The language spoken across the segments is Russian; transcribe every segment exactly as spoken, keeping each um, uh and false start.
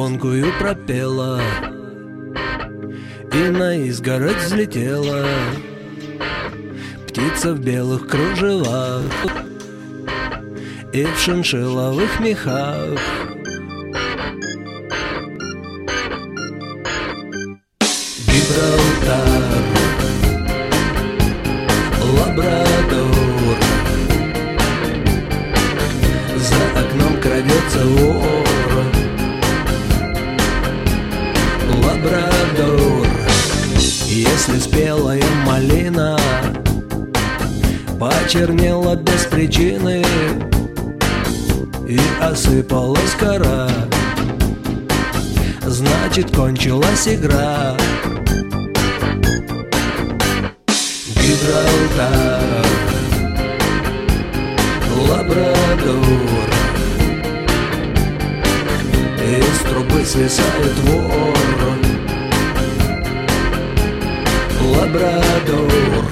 звонкую пропела и на изгородь взлетела птица в белых кружевах и в шиншилловых мехах. Гибралтар, Лабрадор, за окном крадется вор. Лабрадор, если спелая малина почернела без причины и осыпалась кора, значит, кончилась игра. Гибралтар, Лабрадор, из трубы свисает вор. Лабрадор.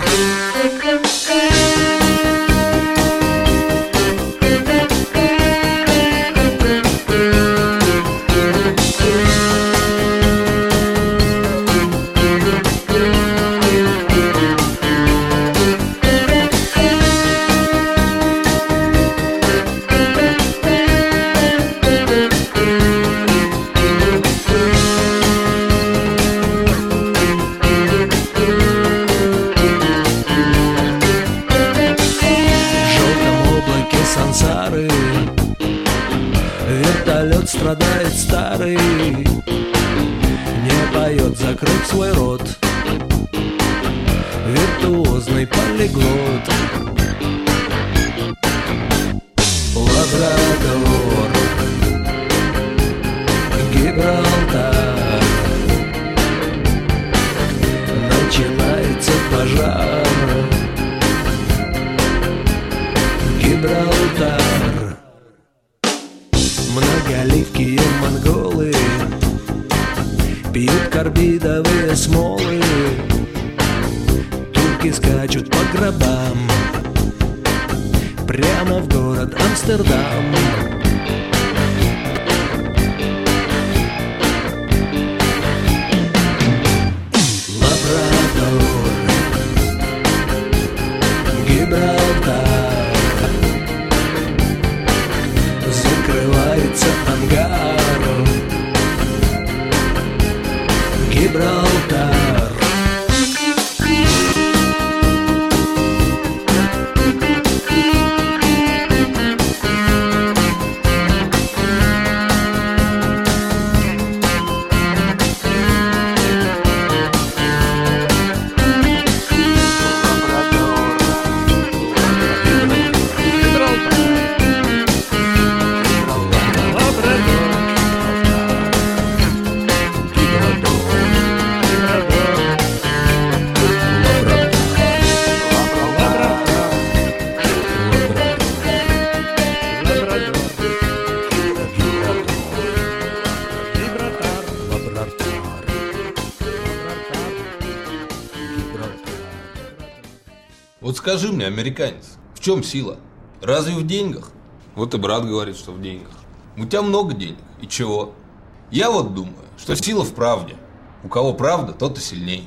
Сансары вертолет страдает старый, не поет, закрыт свой рот, виртуозный полиглот. Лабрадор, Гибралтар, начинается пожар. Гибралтар. Многоливкие монголы пьют карбидовые смолы, турки скачут по гробам прямо в город Амстердам. Лабрадор, Гибралтар, закрывается ангар. Гибралтар. Вот скажи мне, американец, в чем сила? Разве в деньгах? Вот и брат говорит, что в деньгах. У тебя много денег, и чего? Я вот думаю, что сила в правде. У кого правда, тот и сильней.